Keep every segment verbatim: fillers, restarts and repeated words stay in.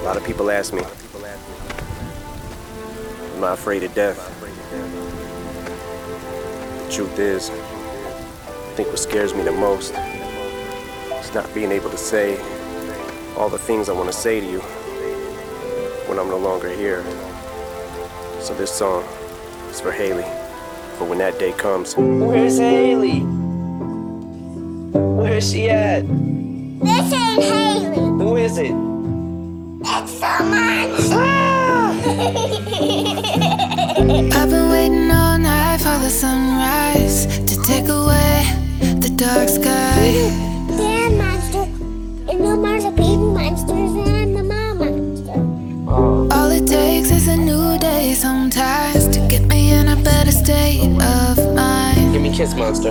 lot of people ask me, am I afraid of death? The truth is, I think what scares me the most is not being able to say all the things I want to say to you when I'm no longer here. So this song is for Haley, for when that day comes. Where's Haley? Where's she at? This ain't Haley. Who is it? It's someone. Ah! I've been waiting all night for the sunrise to take away the dark sky. Dad monster. And no monster, baby monsters, and I'm the mom monster. All it takes is a new day sometimes to get me in a better state of mind. Give me a kiss, monster.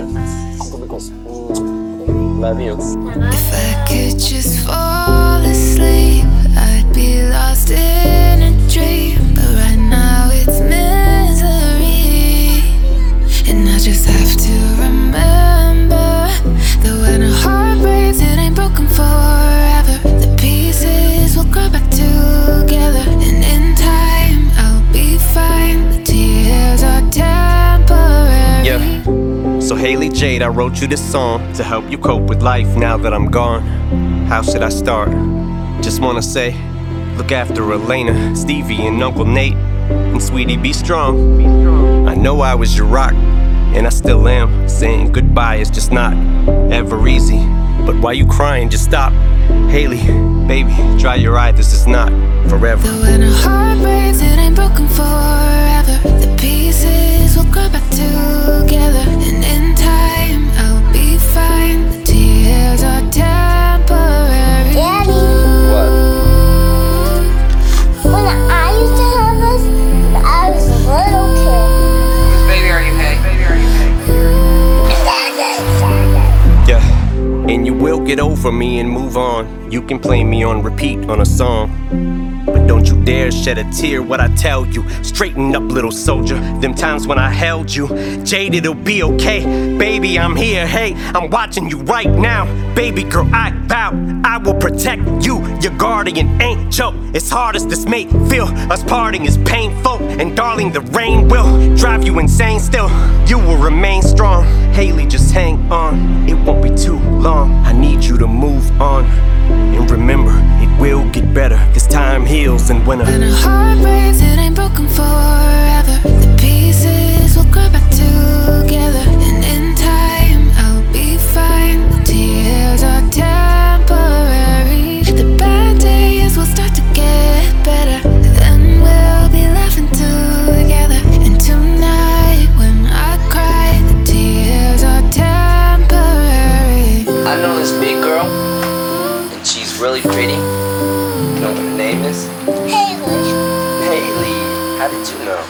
Love you. If I could just fall asleep, I'd be lost in a dream. But right now it's misery, and I just have to remember that when a heart breaks, it ain't broken forever. The pieces will grow back together, and in time I'll be fine. The tears are temporary. Yeah. So Haley Jade, I wrote you this song to help you cope with life now that I'm gone. How should I start? Just wanna say, look after Elena, Stevie, and Uncle Nate. And sweetie, be strong. I know I was your rock, and I still am. Saying goodbye is just not ever easy. But why you crying? Just stop. Haley, baby, dry your eye, this is not forever. That when a heart breaks, it ain't broken forever. The pieces will grow back together, and in time I'll be fine. The tears are temporary. Daddy. What? When I used to have this, I was a little kid. Baby, are you okay? Baby, are you okay? Yeah, and you will get over me and move on. You can play me on repeat on a song, but don't you dare shed a tear what I tell you. Straighten up, little soldier. Them times when I held you, Jade, it'll be okay. Baby, I'm here, hey, I'm watching you right now. Baby girl, I vow I will protect you, your guardian angel. As hard as this may feel, us parting is painful. And darling, the rain will drive you insane still. You will remain strong. Haley, just hang on, it won't be too long. I need you to move on. And remember, it will get better, cause time heals in winter. When a heart breaks, it ain't broken forever. The pieces will grow back together, and in time I'll be fine. The tears are temporary. The bad days will start to get better, then we'll be laughing together. And tonight when I cry, the tears are temporary. I know this big girl, and she's really pretty. You know what her name is? Haley. Haley. How did you know?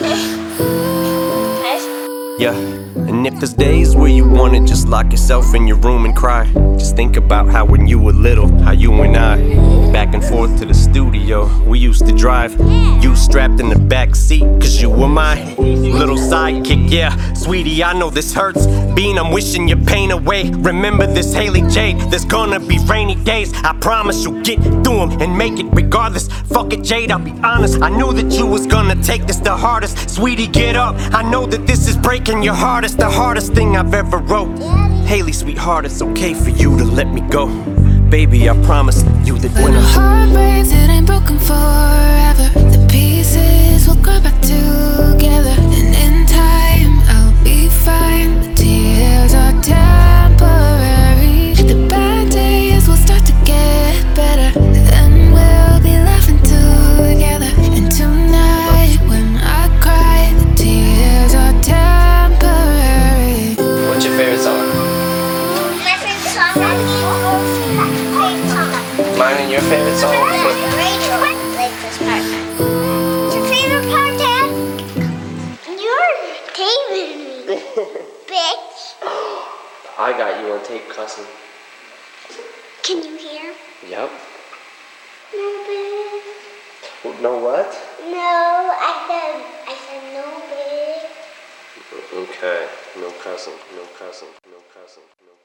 Yeah, and if there's days where you wanna just lock yourself in your room and cry, just think about how when you were little, how you and I, back and forth to the studio, we used to drive. You strapped in the back seat, cause you were my little sidekick. Yeah, sweetie, I know this hurts. Bean, I'm wishing your pain away. Remember this, Haley Jade, there's gonna be rainy days. I promise you'll get through them and make it regardless. Fuck it, Jade, I'll be honest, I knew that you was gonna take this the hardest. Sweetie, get up, I know that this is breaking your heart. It's the hardest thing I've ever wrote. Haley, sweetheart, it's okay for you to let me go. Baby, I promise you that When when a I heart breaks, it ain't broken forever. The pieces will grow back together, and in time I'll be fine. The tears are temporary. The bad days will start to get better, then we'll be laughing together. And tonight when I cry, the tears are temporary. What's your favorite song? My favorite song. Mine and your favorite song? Like this part. Your favorite part, Dad? You're taping me, bitch. I got you on tape cussing. Can you hear? Yep. No, bitch. No what? No, I said, I said no, bitch. Okay, no cussing, no cussing, no cussing, no